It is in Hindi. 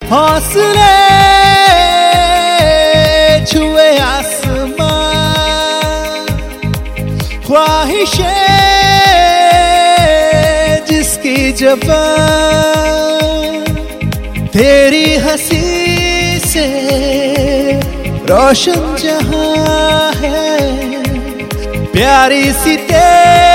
हौसले छुए आसमां, ख्वाहिशें जिसकी ज़बान, तेरी हंसी से रोशन जहां है, प्यारी सी तेरी